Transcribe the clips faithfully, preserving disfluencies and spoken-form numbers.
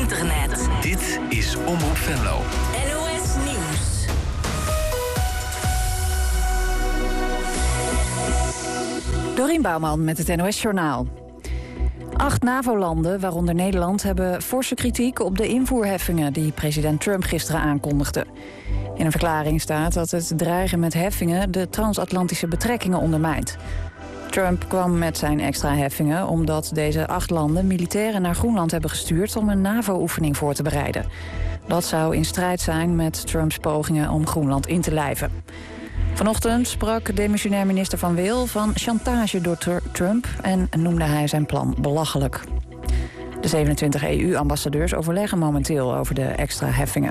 internet. Dit is Omroep Venlo. N O S Nieuws. Dorien Bouwman met het N O S-journaal. Acht NAVO-landen, waaronder Nederland, hebben forse kritiek op de invoerheffingen die president Trump gisteren aankondigde. In een verklaring staat dat het dreigen met heffingen de transatlantische betrekkingen ondermijnt. Trump kwam met zijn extra heffingen omdat deze acht landen militairen naar Groenland hebben gestuurd om een NAVO-oefening voor te bereiden. Dat zou in strijd zijn met Trumps pogingen om Groenland in te lijven. Vanochtend sprak demissionair minister Van Weel van chantage door Trump en noemde hij zijn plan belachelijk. De zevenentwintig E U-ambassadeurs overleggen momenteel over de extra heffingen.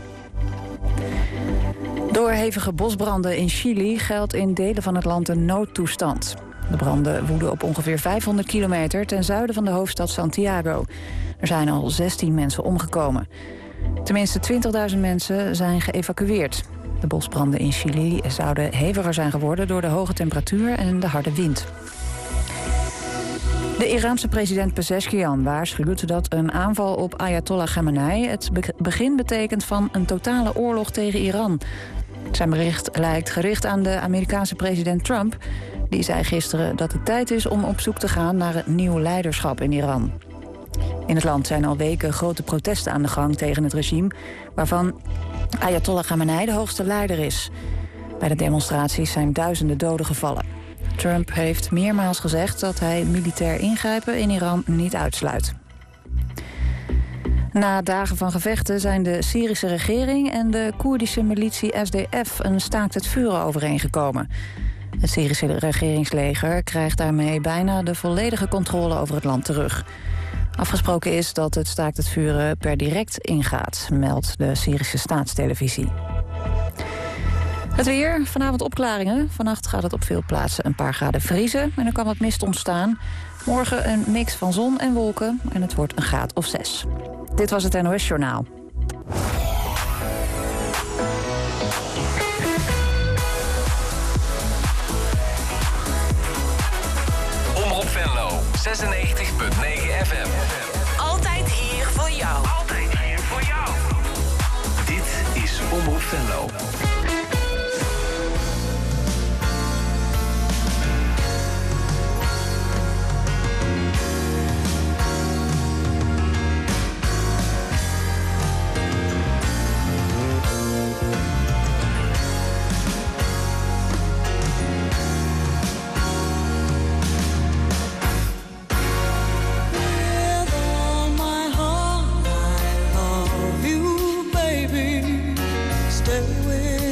Door hevige bosbranden in Chili geldt in delen van het land een noodtoestand. De branden woeden op ongeveer vijfhonderd kilometer ten zuiden van de hoofdstad Santiago. Er zijn al zestien mensen omgekomen. Tenminste twintigduizend mensen zijn geëvacueerd. De bosbranden in Chili zouden heviger zijn geworden door de hoge temperatuur en de harde wind. De Iraanse president Pezeshkian waarschuwt dat een aanval op Ayatollah Khamenei het begin betekent van een totale oorlog tegen Iran. Zijn bericht lijkt gericht aan de Amerikaanse president Trump. Die zei gisteren dat het tijd is om op zoek te gaan naar een nieuw leiderschap in Iran. In het land zijn al weken grote protesten aan de gang tegen het regime, waarvan Ayatollah Khamenei de hoogste leider is. Bij de demonstraties zijn duizenden doden gevallen. Trump heeft meermaals gezegd dat hij militair ingrijpen in Iran niet uitsluit. Na dagen van gevechten zijn de Syrische regering en de Koerdische militie S D F een staakt het vuren overeengekomen. Het Syrische regeringsleger krijgt daarmee bijna de volledige controle over het land terug. Afgesproken is dat het staakt het vuren per direct ingaat, meldt de Syrische staatstelevisie. Het weer, vanavond opklaringen. Vannacht gaat het op veel plaatsen een paar graden vriezen en er kan wat mist ontstaan. Morgen een mix van zon en wolken en het wordt een graad of zes. Dit was het N O S-journaal. Omroep Venlo, zesennegentig punt negen F M. Altijd hier voor jou. Altijd hier voor jou. Dit is Omroep Venlo. Stay with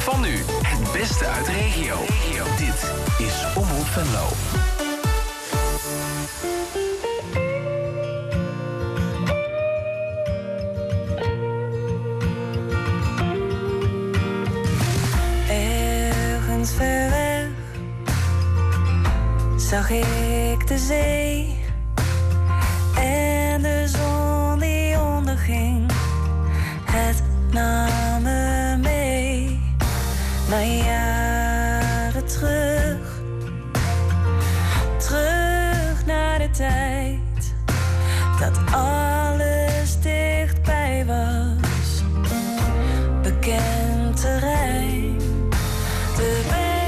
van nu. Het beste uit de regio. regio. Dit is Omroep Venlo. Ergens ver weg zag ik de zee en de zon die onderging. Het nam me mee naar jaren terug, terug naar de tijd dat alles dichtbij was. Bekend terrein, de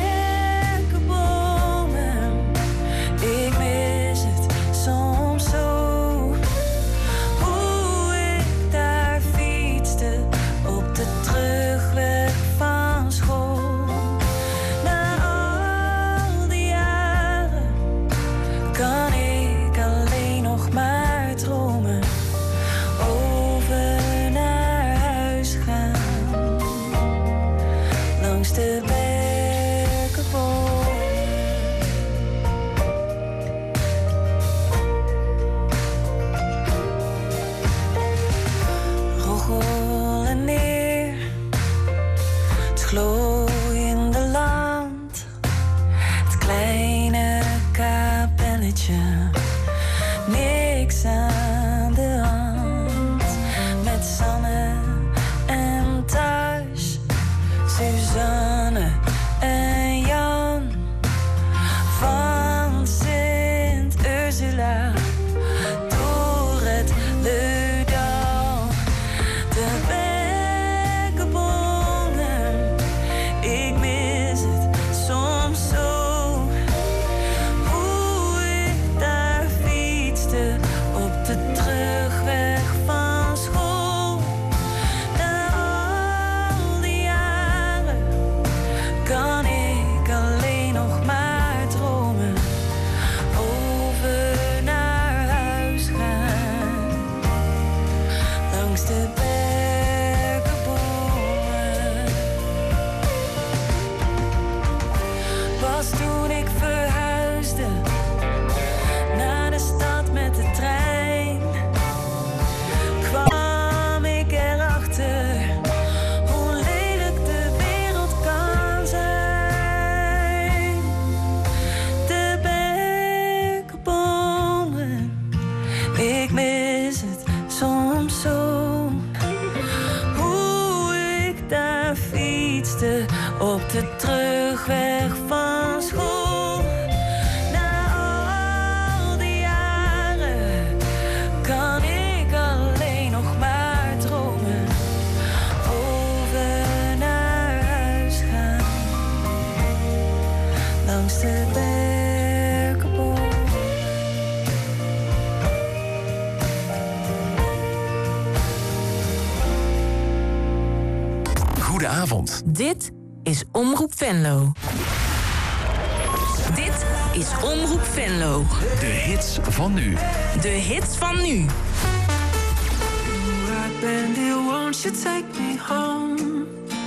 berkenbomen, ik mis het soms zo. Hoe ik daar fietste op de terugweg van school. Na al die jaren kan ik alleen nog maar dromen over naar huis gaan. Langs de berkenbomen. Roggelen neer, het glooiende land, het kleine kapelletje, niks aan de hand. Met Sanne en Thijs, Suzanne en Jan van Sint Ursula door het Leudal. De berkenbomen, ik mis het soms zo. Hoe ik daar fietste op de terugweg van school. Na al die jaren kan ik alleen nog maar dromen over naar huis gaan. Langs de berkenbomen. Was toen ik verhuisde naar de stad met de trein, kwam ik erachter hoe lelijk de wereld kan zijn. De berkenbomen, ik mis het soms zo. Hoe ik daar fietste op de terugweg van school. Na al die jaren kan ik alleen nog maar dromen over naar huis gaan. Langs de berkenbomen. Goedenavond. Dit is Omroep Venlo. Dit is Omroep Venlo. De hits van nu. De hits van nu. Right bandit, won't you take me home?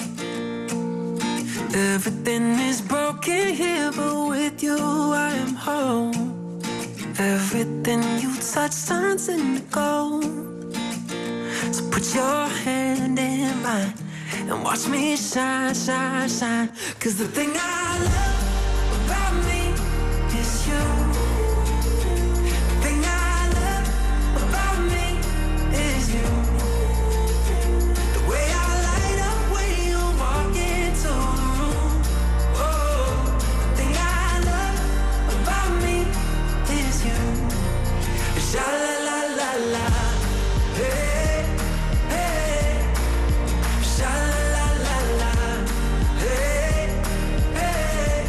Everything is broken here, but with you I am home. Everything you touch turns into gold. So put your hand in mine and watch me shine, shine, shine. 'Cause the thing I love about me is you. The thing I love about me is you. The way I light up when you walk into the room. Oh, the thing I love about me is you. Sha la la la la. Hey, hey. Sha la la la. Hey, hey.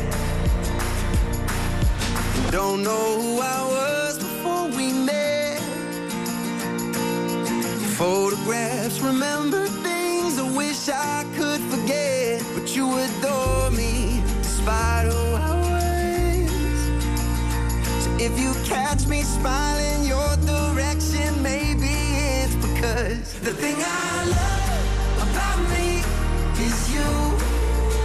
Don't know who I was before we met. Photographs, remember things I wish I could forget. But you adore me despite who I was. So if you catch me smiling your direction, maybe it's because the thing I love about me is you.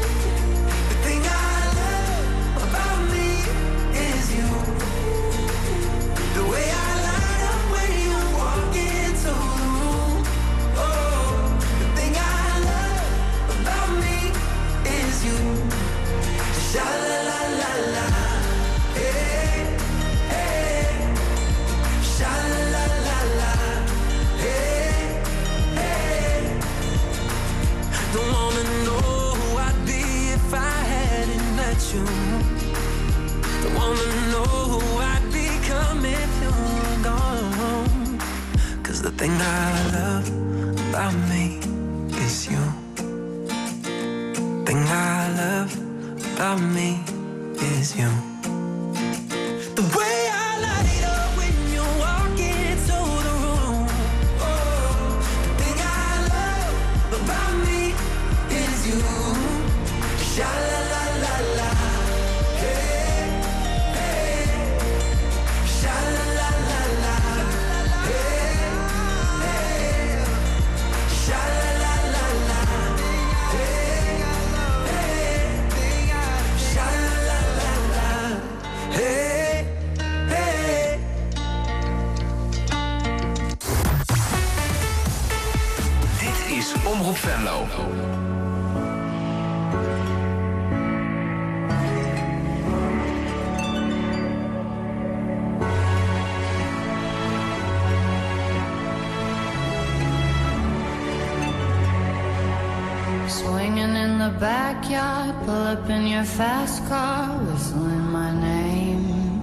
you. Don't wanna know who I'd become if you were gone. Cause the thing I love about me is you. The thing I love about me is you. The way I light up when you walk into the room. Oh, the thing I love about me is you. Sha la la la la. Hey, hey. Sha la la la la. Hey, hey. Sha la la la la. Hey, hey. Sha la la la la. Hey, hey. Dit is Omroep Venlo. Swinging in the backyard, pull up in your fast car, whistling my name.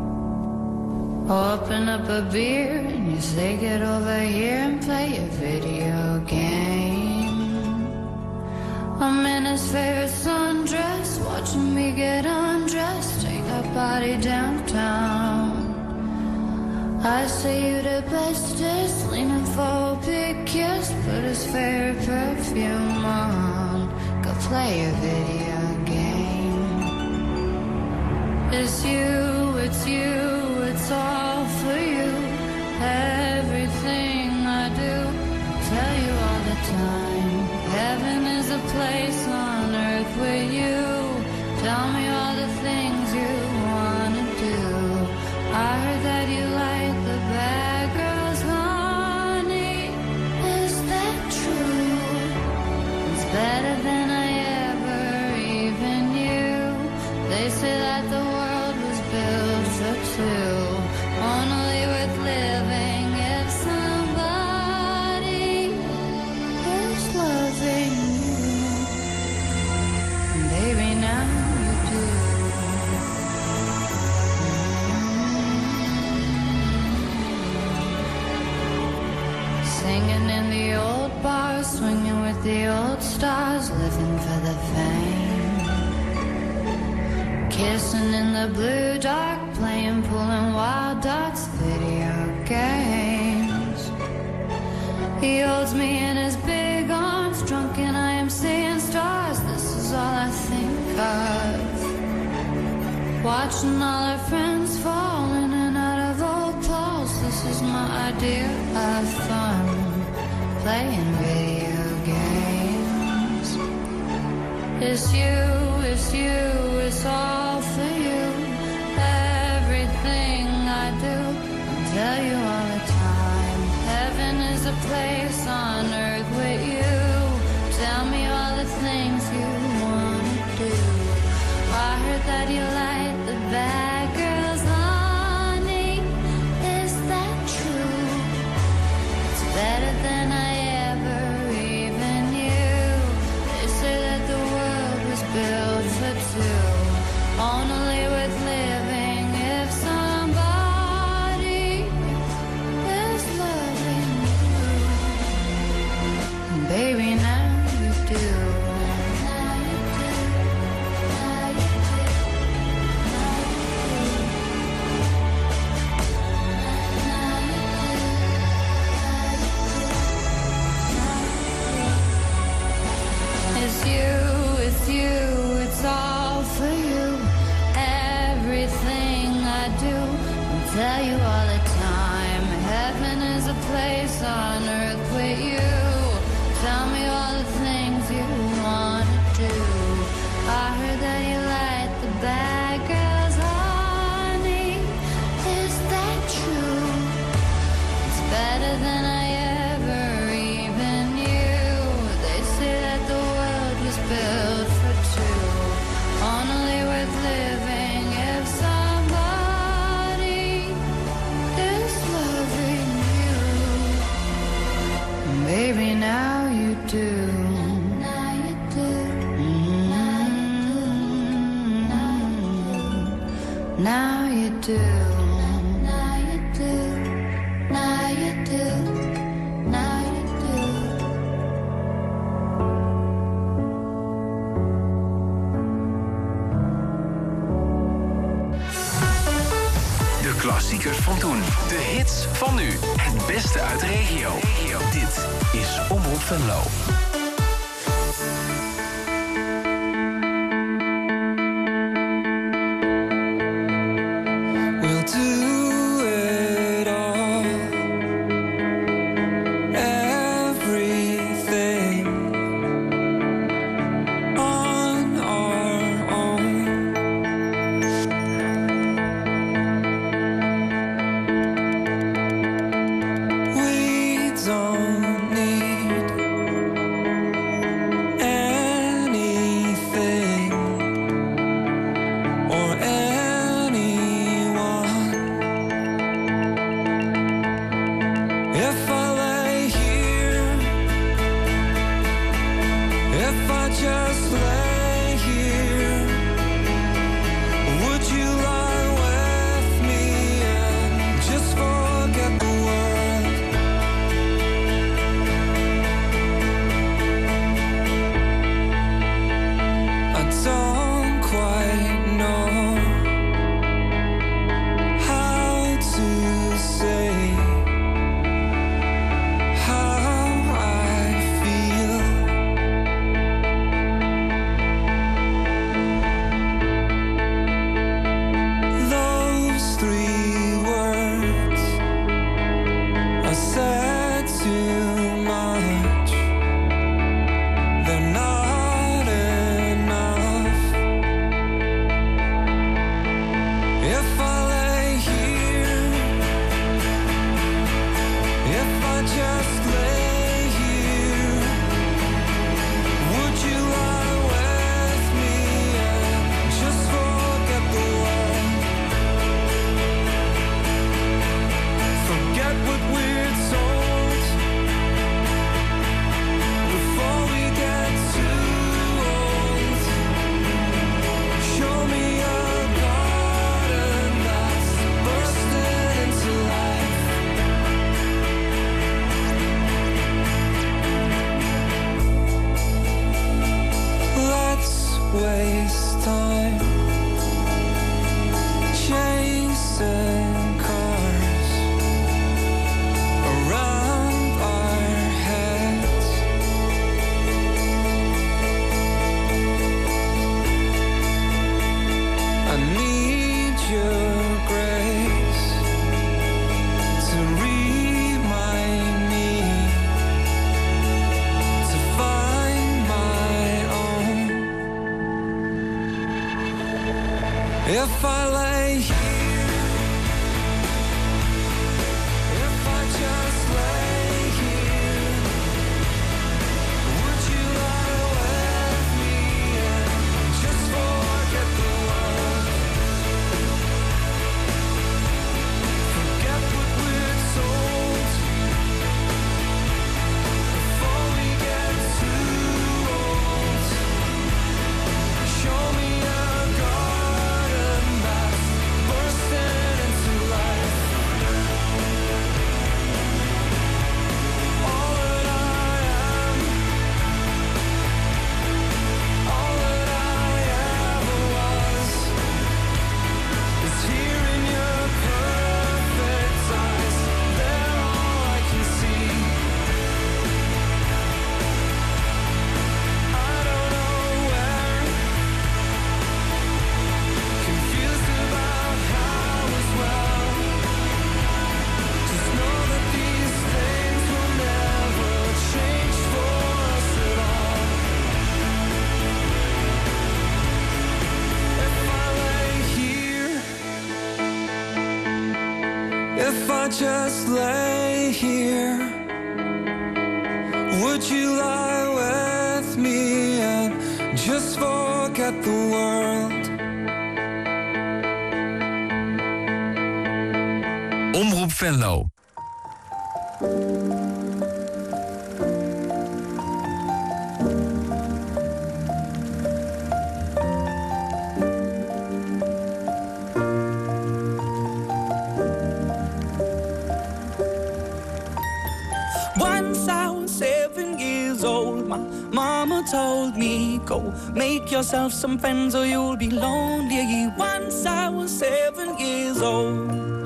Open up a beer and you say get over here and play a video game. I'm in his favorite sundress, watching me get undressed, take that body downtown. I say you the bestest, leaning for a big kiss, put his favorite perfume on, go play a video game. It's you, it's you, it's all for you. Everything I do, tell you all the time. Heaven is a place on earth with you. Tell me all the things you wanna do. I heard that you like the bad girls, honey. Is that true? It's better than I ever even knew. They say that the world was built for two, only worth living if somebody is loving you. And baby, now you do. Singing in the old bars, swinging with the old stars, living for the fame. Kissing in the blue dark, playing pool and wild dogs, video games. He holds me in his big arms, drunk and I am seeing stars. This is all I think of. Watching all our friends fall in and out of old clothes. This is my idea of fun, playing video games. It's you, it's you, it's all for you. Everything I do, I tell you all the time. Heaven is a place on earth with you. Tell me all the things you wanna do. I heard that you like the bad girls, honey. Is that true? It's better than I ever even knew. They say that the world was built for two, only worth living if somebody is loving you. And baby, now you do. Now you do. Now you do. Now you do. It's you, it's you, it's all for you. Everything I do, I tell you all the time. Heaven is a place on earth with you. Tell me all the things you wanna do. I heard that you like the bad girls, honey. Is that true? It's better than I ever even knew. They say that the world was built for two, only worth living if somebody is loving you. Baby, now you do. Now you do. Now you do. Now you do. Now you do. De klassiekers van toen. De hits van nu. Het beste uit de regio. Dit is Omroep Venlo. If I lay here, if I just lay here, would you lie with me and just forget the world? Forget what we're told before we get too old. Show me a garden that's bursting into life. All that I am, all that I ever was, is here in your perfect eyes. They're all I can see. I don't know where, confused about how as well. Just know that these things will never change for us at all. If I lay here, if I just lay here, would you lie with me and just forget the world? Omroep Venlo. Go make yourself some friends or you'll be lonely. Once I was seven years old.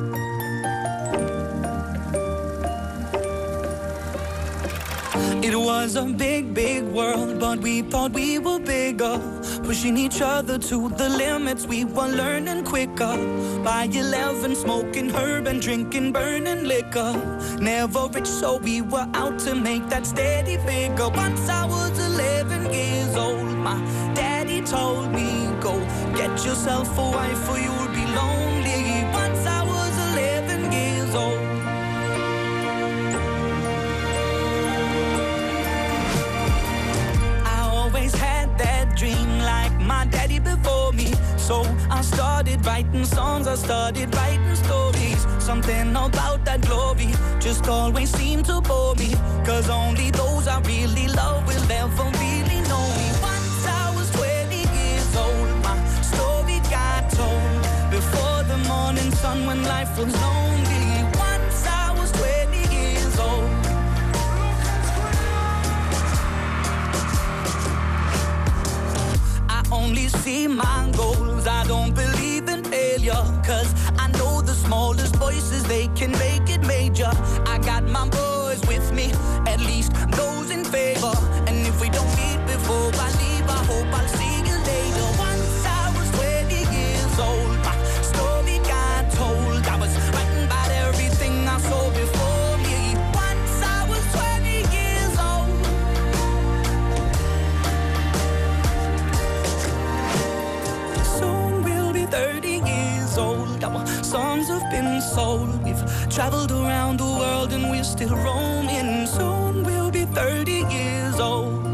It was a big, big world, but we thought we were bigger. Pushing each other to the limits, we were learning quicker. By eleven, smoking herb and drinking burning liquor. Never rich, so we were out to make that steady figure. Once I was eleven years old, my daddy told me, go get yourself a wife or you'll be lonely. Once I was eleven years old. Had that dream like my daddy before me. So I started writing songs, I started writing stories. Something about that glory just always seemed to bore me. Cause only those I really love will ever really know me. Once I was twenty years old, my story got told. Before the morning sun when life was lonely. Once I was twenty years old. Only see my goals, I don't believe in failure. Cause I know the smallest voices, they can make it major. I got my boys with me, at least those in favor. And if we don't meet before I leave, I hope I'll see you later. Once I was twenty years old, my story got told. I was writing about everything I saw before me. Once I was twenty years old. thirty years old, our songs have been sold. We've traveled around the world and we're still roaming. Soon we'll be thirty years old.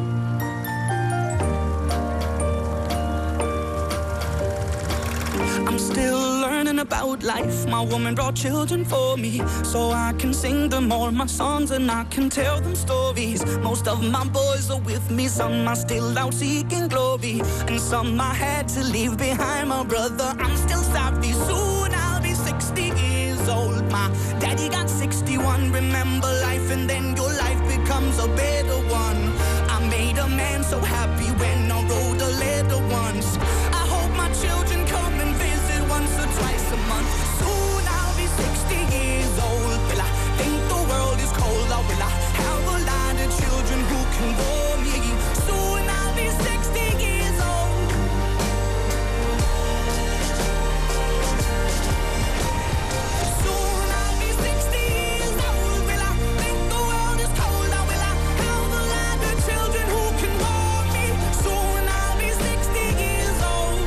I'm still learning about life. My woman brought children for me, so I can sing them all my songs and I can tell them stories. Most of my boys are with me, some are still out seeking glory, and some I had to leave behind. My brother, I'm still sorry. Soon I'll be sixty years old. My daddy got sixty-one. Remember life and then your life becomes a better one. I made a man so happy when I wrote a letter once. I hope my children come and visit once or twice a month. Soon I'll be sixty years old. Will I think the world is cold, or will I have a lot of children who can bore me? Soon I'll be sixty years old. Soon I'll be sixty years old. Will I think the world is cold, or will I have a lot of children who can bore me? Soon I'll be sixty years old.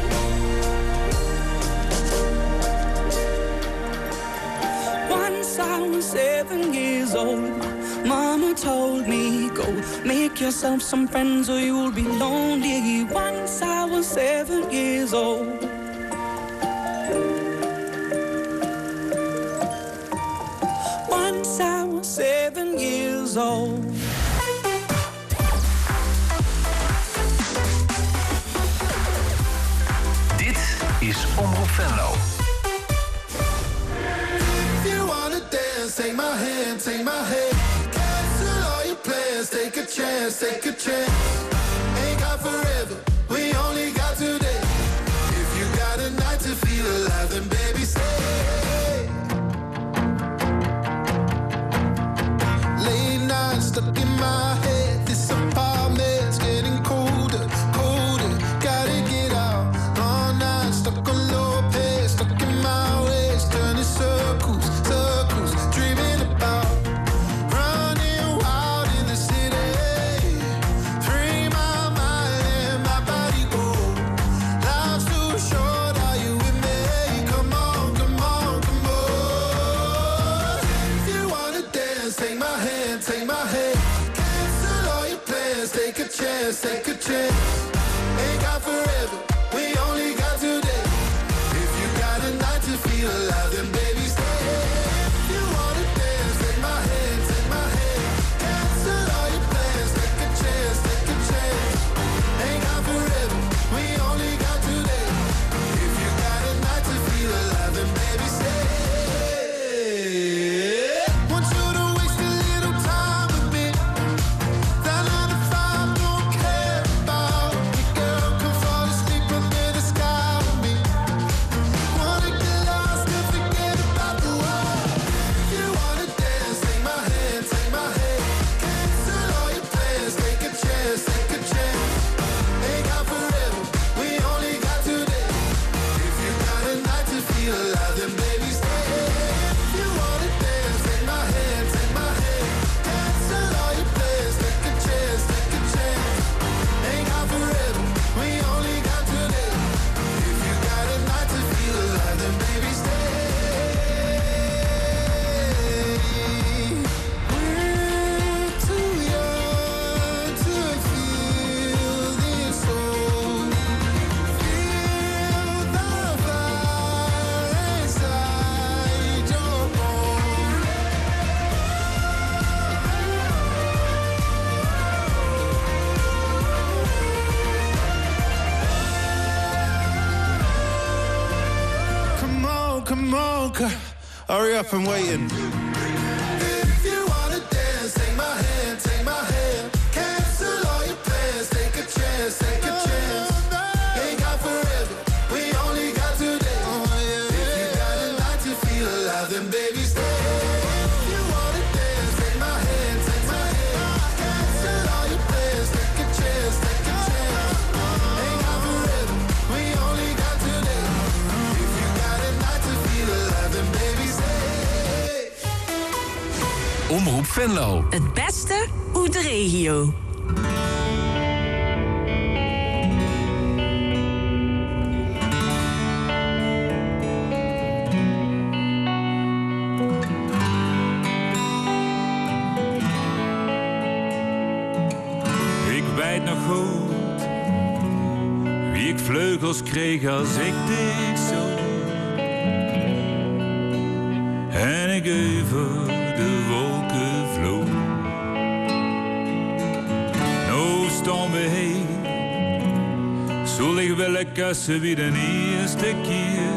Once I was seven years old, my mama told me, go make yourself some friends or you'll be lonely. Once I was seven years old. Once I was seven years old. Dit is Omroep Venlo. Take my hand, take my hand. Cancel all your plans, take a chance, take a chance. Ain't got forever, we only got today. If you got a night to feel alive, then baby stay. Late nights stuck in my head. This apartment's getting colder, colder. Gotta get out. All night stuck on low pace, stuck in my ways, turning circles, circles. Dreaming about running wild in the city. Free my mind and my body go. Life's too short, are you with me? Come on, come on, come on. If you wanna dance, take my hand, take my hand. Cancel all your plans, take a chance, take a chance. Ain't got forever, we only got today. If you got a night to feel alive, then baby stay. About on, come on, come, hurry up, I'm waiting. If you wanna dance, take my hand, take my hand. Cancel all your plans, take a chance, take a chance. Ain't got forever, we only got today. If you got a night to feel alive, then baby stay. If you wanna dance, take my hand, take my hand. Cancel all your plans, take a chance, take a chance. Ain't got forever, we only got today. If you got a night to feel alive, then baby stay. Omroep Venlo. Het beste uit de regio. Ik weet nog goed wie ik vleugels kreeg als ik dik zo. En ik over de wolken vloog. Nou staan we hier, zal ik willen kussen wie de eerste keer.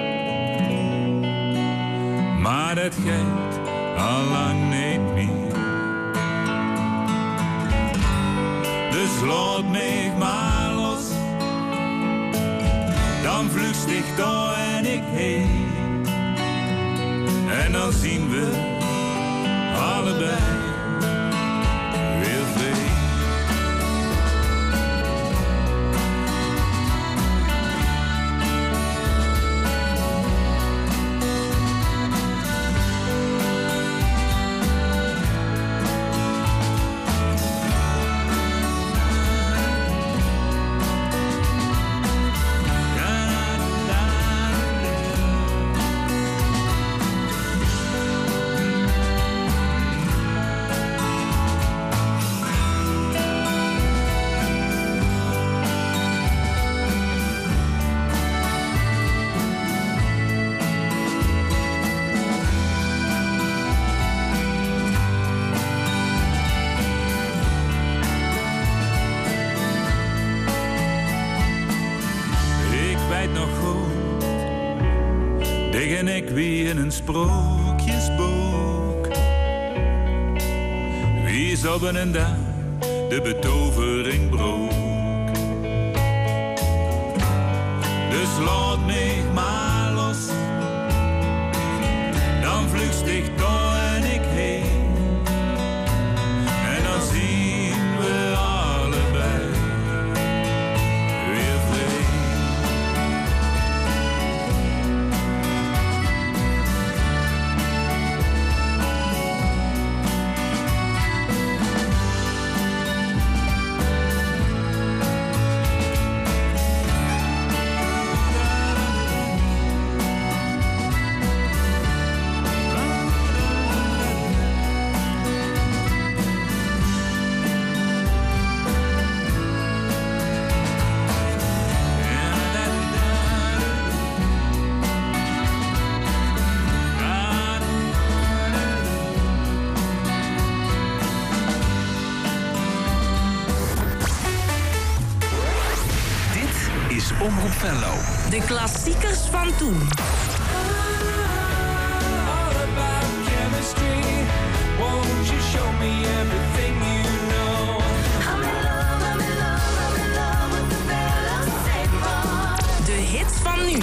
Maar dat gaat al lang niet meer. Dus laat mij maar los, dan vlucht ik daar en ik heen. En dan zien we allebei weer vrij. En ik wie in een sprookjesboek. Wie is op een dag de betovering broek. Dus laat mij maar los, dan vlucht ik door en ik heen. En dan zien we allebei weer vrij. Omroep Venlo. De klassiekers van toen. De hits van nu.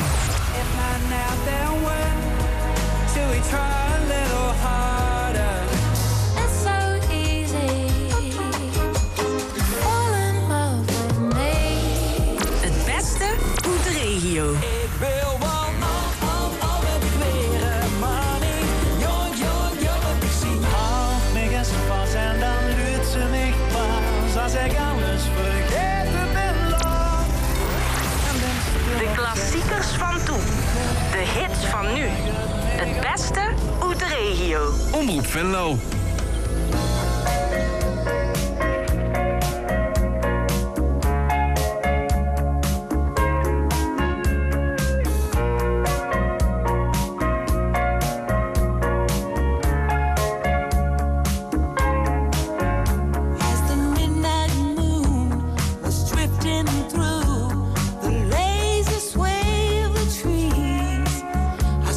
Regio. Ik wil wel al, al, al met kleren, maar niet jong, jong, jong heb ik zien. Houd mij eens vast en dan luurt ze mij pas als ik alles vergeten ben lang. De klassiekers van toen. De hits van nu. Het beste uit de regio. Omroep Venlo. I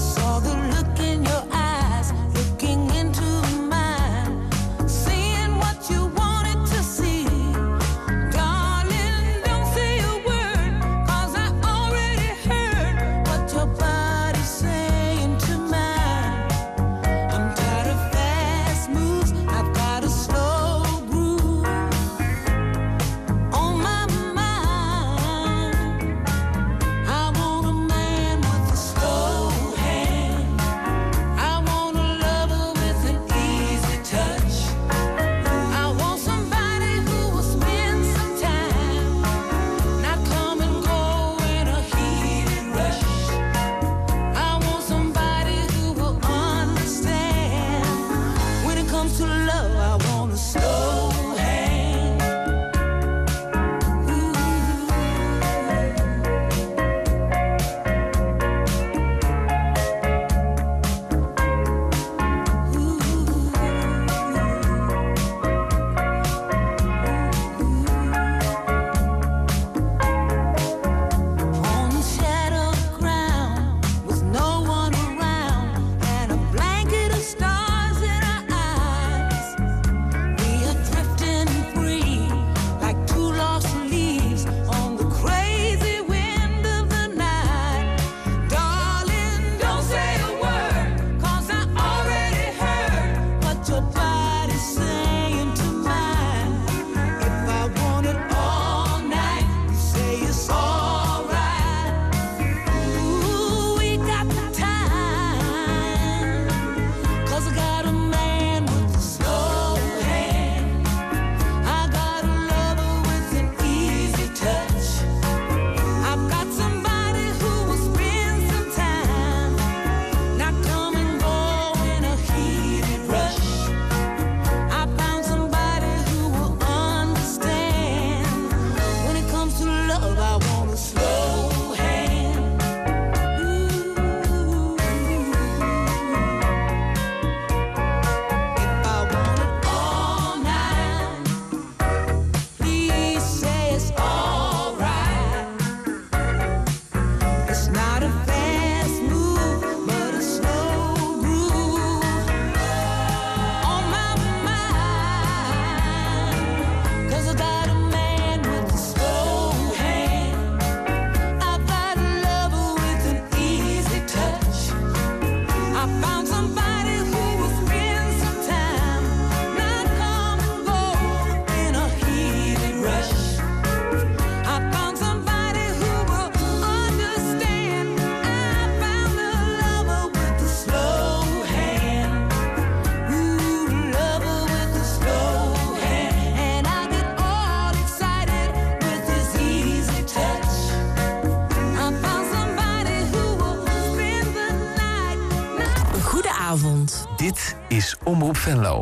avond. Dit is Omroep Venlo.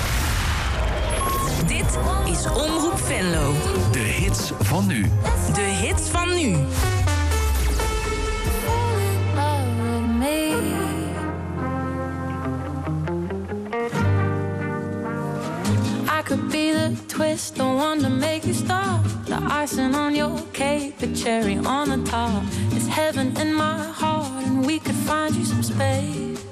Dit is Omroep Venlo. De hits van nu. De hits van nu. I could be the twist, the one to make you stop. The icing on your cake, the cherry on the top. It's heaven in my heart, and we could find you some space.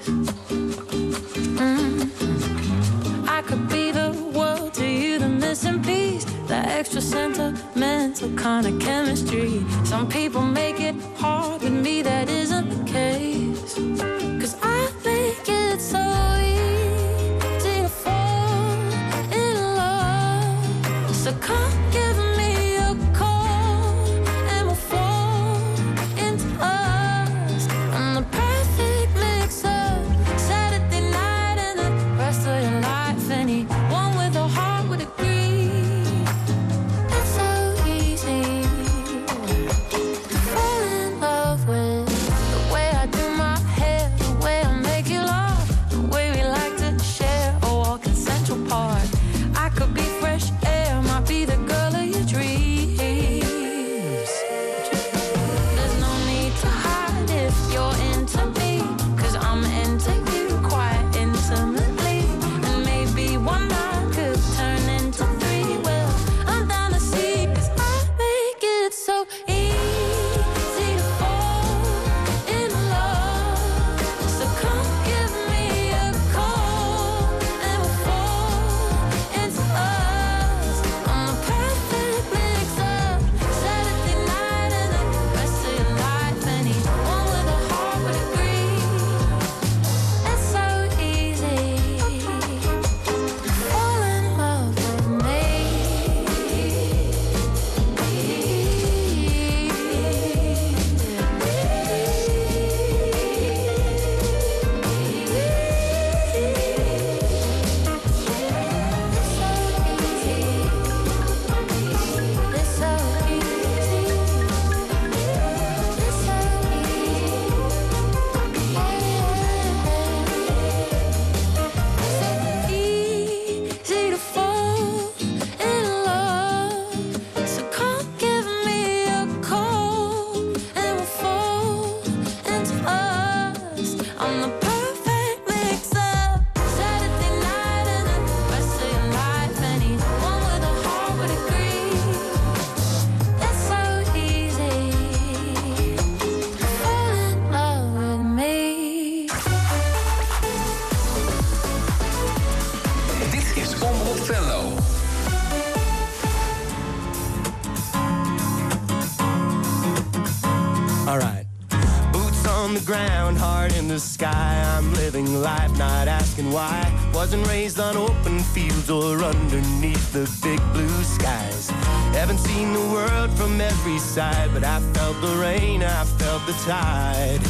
Mm. I could be the world to you, the missing piece, the extra sentimental kind of chemistry. Some people make it hard, with me that isn't the case. 'Cause I make it so easy to fall in love. So come give me a call and we'll fall into us. I'm the perfect mix-up, Saturday night and the rest of your life. Anyone with a heart would agree. It's so easy to fall in love with the way I do my hair, the way I make you laugh, the way we like to share a walk in Central Park. I could be fresh air, might be the girl of your dreams. There's no need to hide if you're into me, 'cause I'm into you quite intimately. And maybe one night could turn into three. Well, I'm down to see, 'cause I make it so easy to fall in love. So come give me a call and we'll fall into us. I'm the perfect mix-up, Saturday night and the rest of your life. Anyone with a heart would agree. It's so easy to fall in love with me. It's so easy. It's so easy to fall in love. So come give me a call and we'll fall into us. I'm the perfect mix-up, Saturday night and the rest of your life. Anyone with a heart would agree. It's so easy to fall in love with me. Dit is Omroep Venlo. Alright. Boots on the ground, heart in the sky. I'm living life, not asking why. Wasn't raised on open fields or underneath the big blue skies. Haven't seen the world from every side, but I felt the rain, I felt the tide.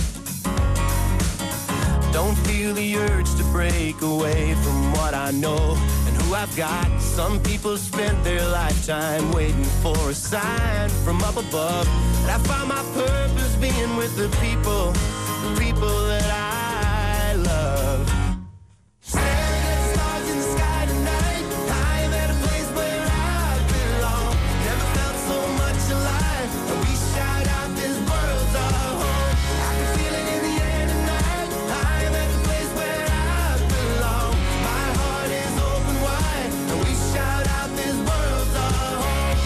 Don't feel the urge to break away from what I know and who I've got. Some people spent their lifetime waiting for a sign from up above. But I found my purpose being with the people, the people that I love. Staring at stars in the sky tonight, I'm at a place where I belong. Never felt so much alive, and we shout out this world's our home. I can feel it in the air tonight, I'm at the place where I belong. My heart is open wide, and we shout out this world's our home.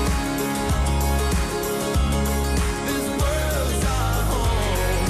This world's our home.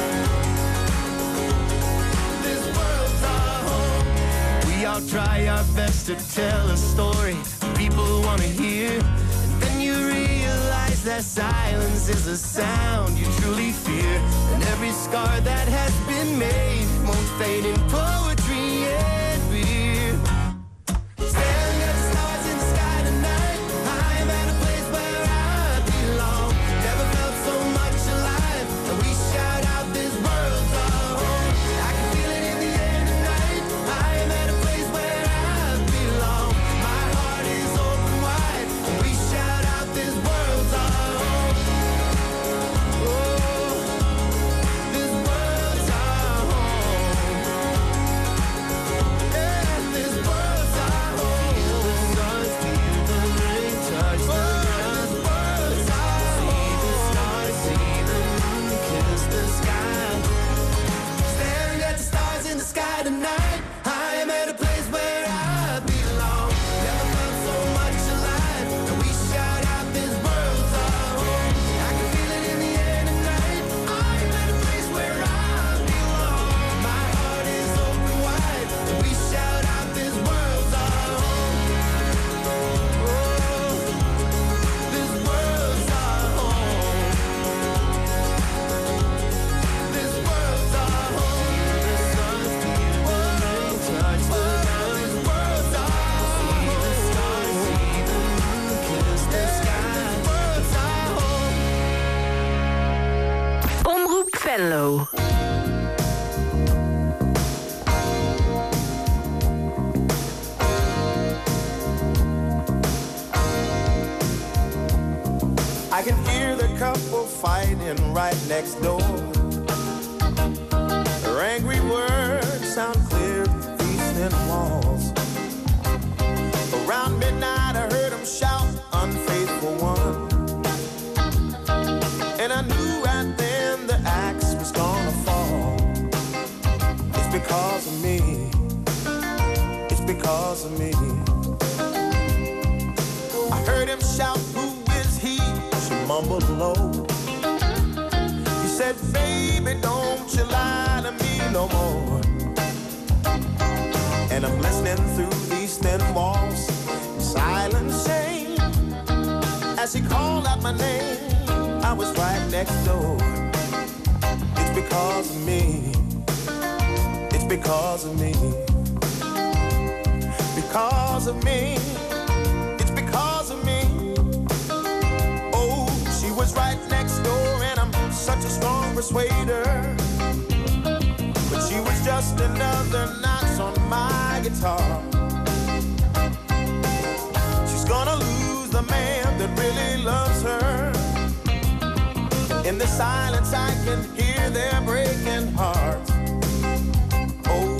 This world's our home. We all try our best to tell a story people want to hear, and then you realize that silence is a sound you truly fear. And every scar that has been made won't fade in poetry and beer. Staring at the stars in the sky tonight, I'm at a place where I belong. Never felt so much alive, and we shout out this world's our home. I can feel it in the air tonight, I'm at a place where I belong. My heart is open wide, and we shout out this world's our home. Oh, this world's our home. Venlo. I can hear the couple fighting right next door. Their angry words sound clear through these thin walls. Around midnight I heard them shout, unfaithful one. And I knew right then the axe was gonna fall. It's because of me. It's because of me. I heard him shout, who is he? She mumbled low. He said, baby, don't you lie to me no more. And I'm listening through these thin walls, silent shame. As he called out my name, I was right next door. It's because of me. It's because of me. Because of me. It's because of me. Oh, she was right next door, and I'm such a strong persuader. But she was just another notch on my guitar. She's gonna lose the man that really loves her. In the silence I can hear their breaking hearts. Oh.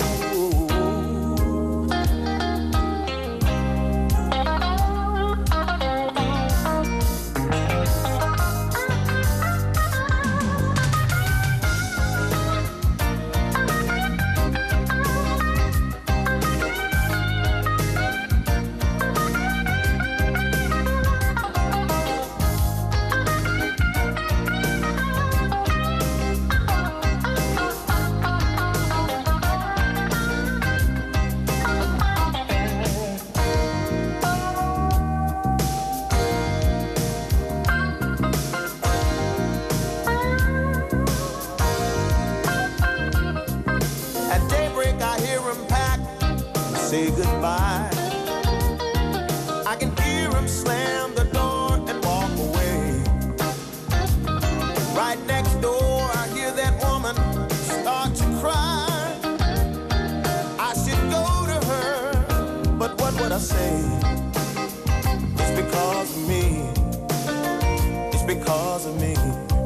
Say goodbye. I can hear him slam the door and walk away. Right next door I hear that woman start to cry. I should go to her, but what would I say? It's because of me. It's because of me.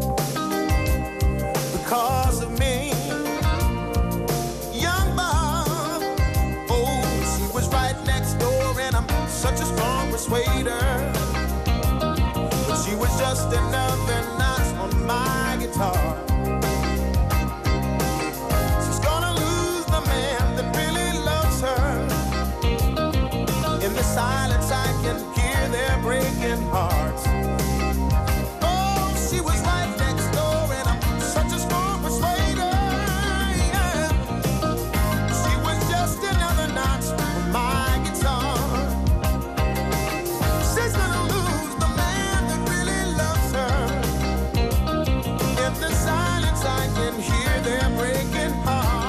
Because of me. Such a strong persuader, but she was just another notch on my guitar. She's gonna lose the man that really loves her. In the silence I can hear their breaking hearts. Oh, she was right next door, and I'm such a strong persuader. Yeah. She was just another notch on my guitar. She's gonna lose the man that really loves her. In the silence I can hear their breaking hearts.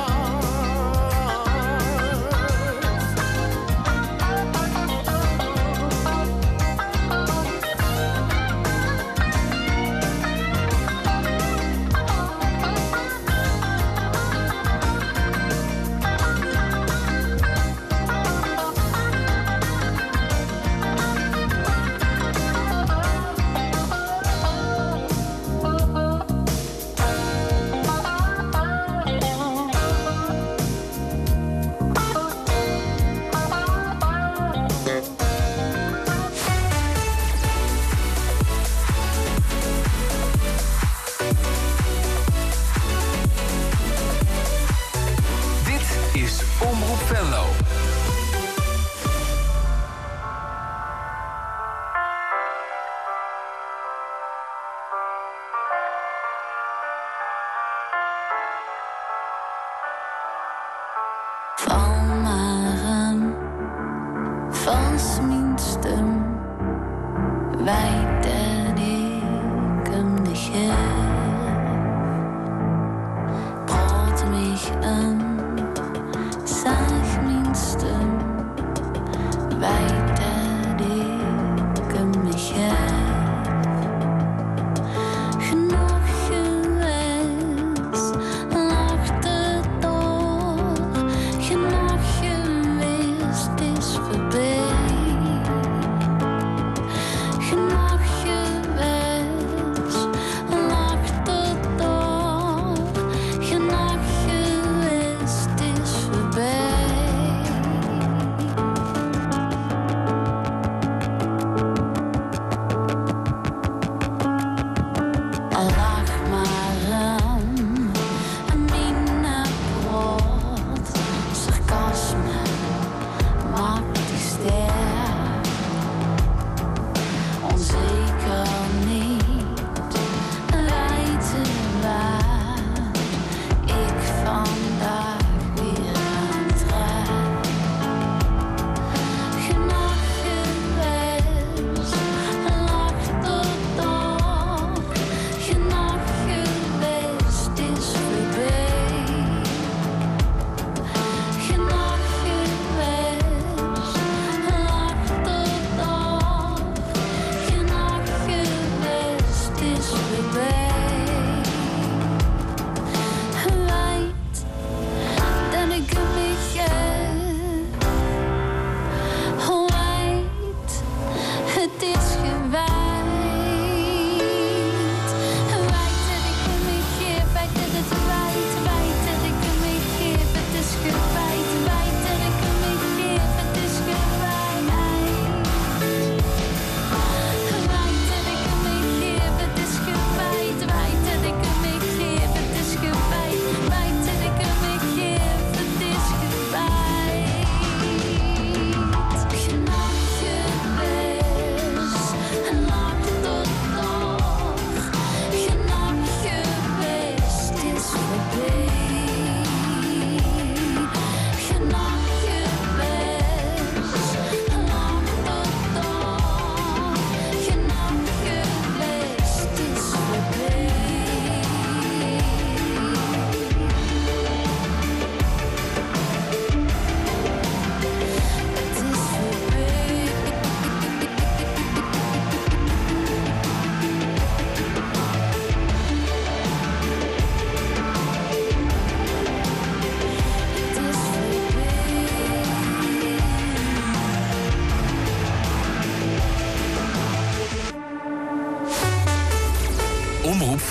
Val maar aan, vals mijn stem, weet dat ik hem niet heb. Praat mich an, sag mijn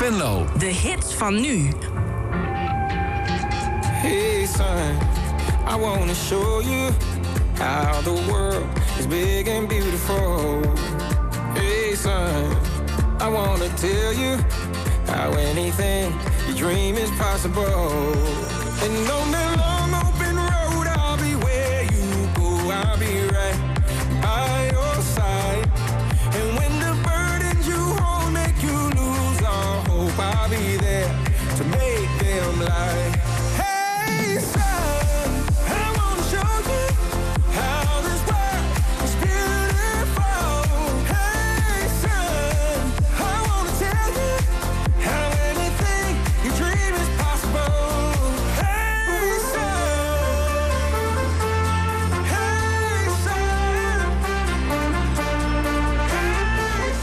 Venlo. De hits van nu. Hey son, I wanna show you how the world is big and beautiful. Hey son, I wanna tell you how anything you dream is possible. And on that long open road, I'll be where you go, I'll be right by your side. And when the burdens you hold make you lose all hope, I'll be there to make them lie. Hey son, I wanna show you how this world is beautiful. Hey son, I wanna tell you how anything you dream is possible. Hey son, hey son, hey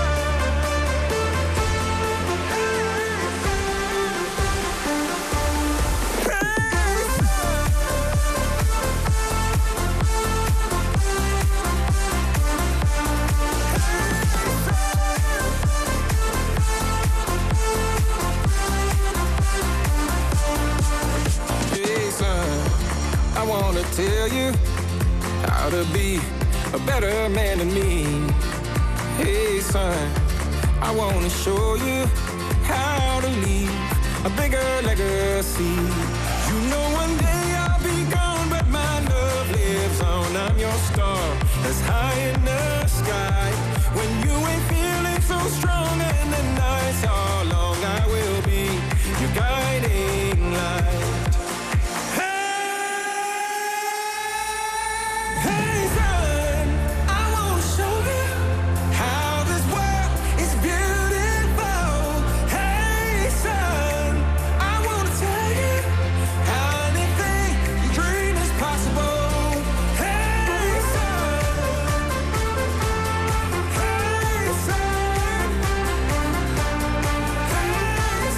Hey son, I wanna tell you how to be a better man than me. Hey son, I wanna show you how to leave a bigger legacy. You know one day I'll be gone, but my love lives on. I'm your star that's high in the sky. When you ain't feeling so strong and the nights are long, I will be your guiding light. Hey son, I wanna show you how this world is beautiful. Hey son, I wanna tell you how anything you dream is possible. Hey son, hey son, hey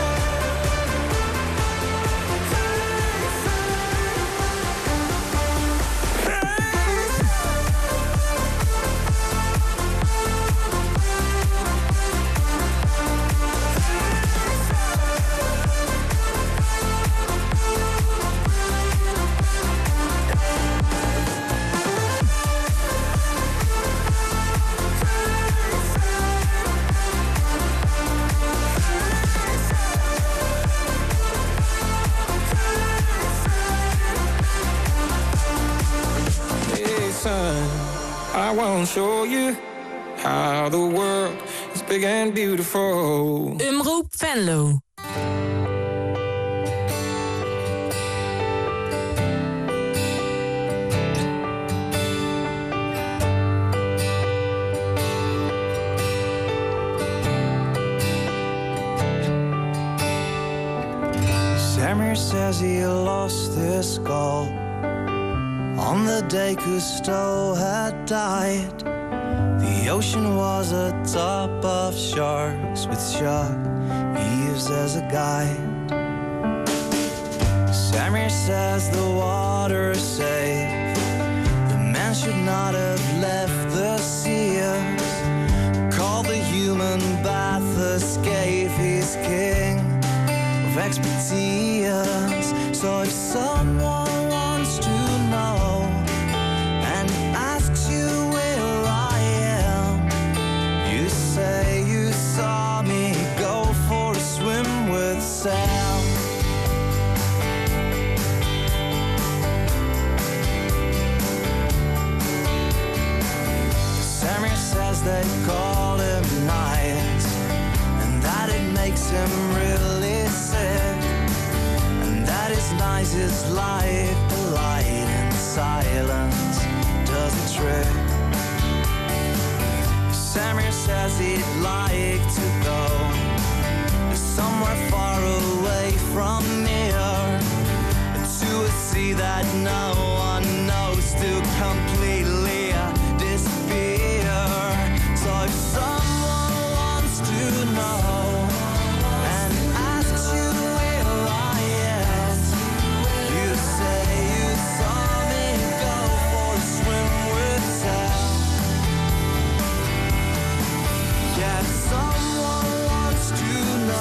Hey son, I wanna show you how the world is big and beautiful. Omroep Venlo. Samir says he lost his skull on the day Cousteau had died. The ocean was a top of sharks with shark Eves as a guide. Samir says the water is safe. The man should not have left the seas. Call the human bath escape. He's king of expertise. So if someone wants to know and asks you where I am, you say you saw me go for a swim with Sam. Samir says they call him nice and that it makes him really sick, and that is nice is life, polite and silence does the trick. Samir says he'd like to go somewhere far away from here, to a sea that no one knows, to completely disappear. So if someone wants to know and asks you where I am, you say you saw me go for a swim with Sam. Yeah, if someone wants to know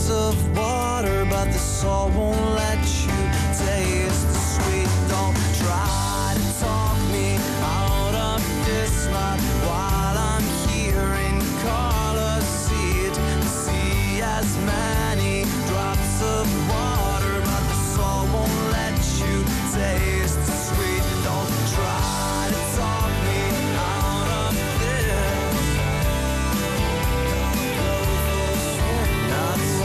glass of water, but the salt won't let